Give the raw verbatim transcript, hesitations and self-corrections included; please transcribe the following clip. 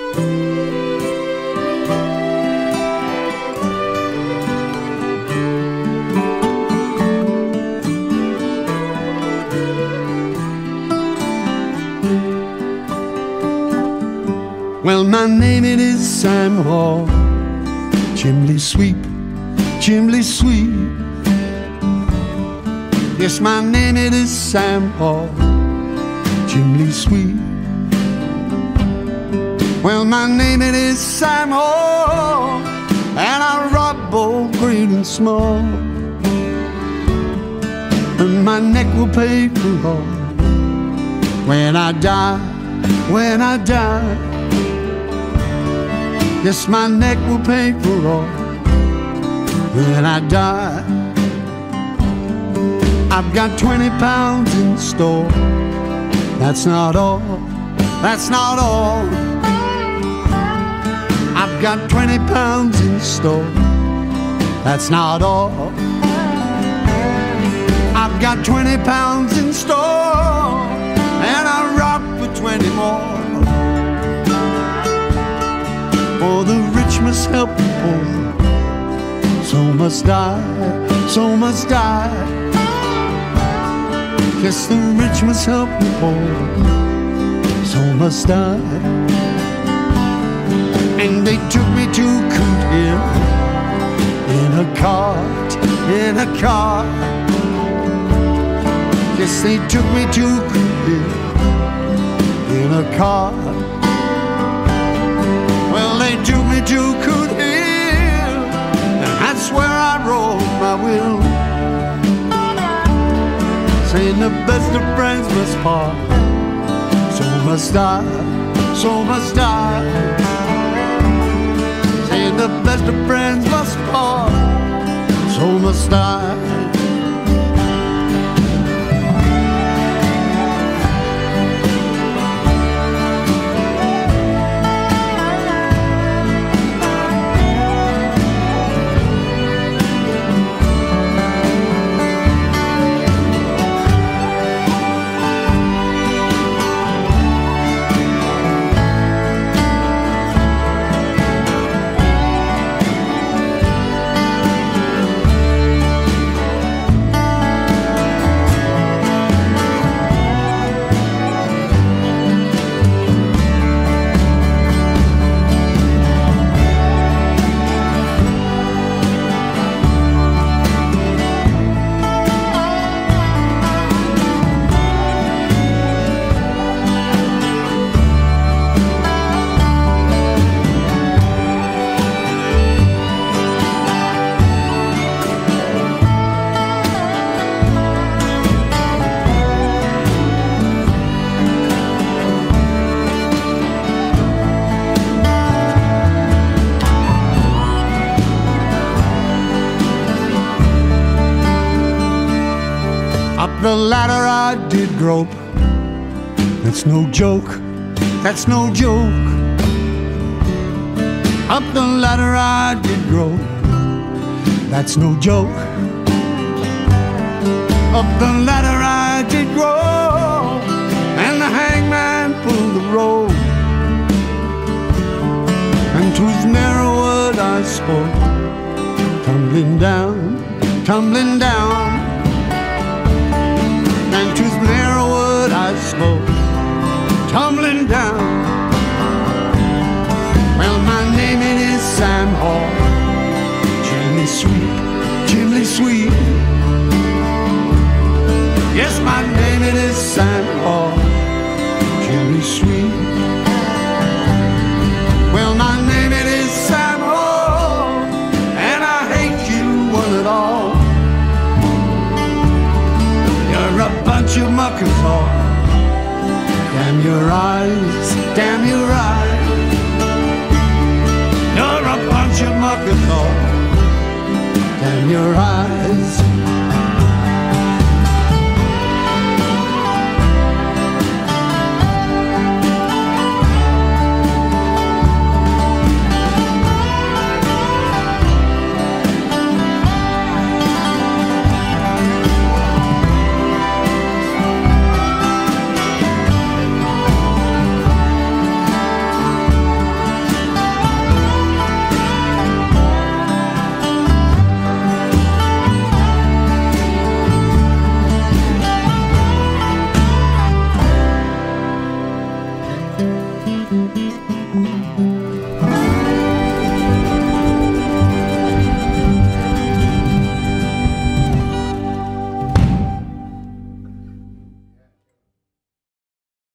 Well, my name it is Sam Hall, chimney sweep, chimney sweep. Yes, my name it is Sam Hall, chimney sweep. Well, my name it is Sam Hall, and I rob both great and small, and my neck will pay for all when I die, when I die. Yes, my neck will pay for all when I die. I've got twenty pounds in store. That's not all, that's not all. I've got twenty pounds in store. That's not all. I've got twenty pounds in store, and I rock for twenty more. For the rich must help the poor, so must I, so must I. Yes, the rich must help the poor, so must I. And they took me to Coot Hill in a cart, in a cart. Yes, they took me to Coot Hill in a cart. Well, they took me to Coot Hill, and that's where I wrote my will, saying the best of friends must part, so must I, so must I. Saying the best of friends must part, so must I. The ladder I did grope, that's no joke, that's no joke. Up the ladder I did grope, that's no joke. Up the ladder I did grope, and the hangman pulled the rope, and 'twas narrow what I spoke, tumbling down, tumbling down. And 'twas narrow what I spoke, tumbling down. Well, my name it is Sam Hall, chimney sweep, chimney sweep. Yes, my name it is Sam Hall, chimney sweep. Well, my name it is Sam Hall, and I hate you one and all. You're a bunch of muckers all. Damn your eyes, damn your eyes. You're a bunch of muckers all. Damn your eyes.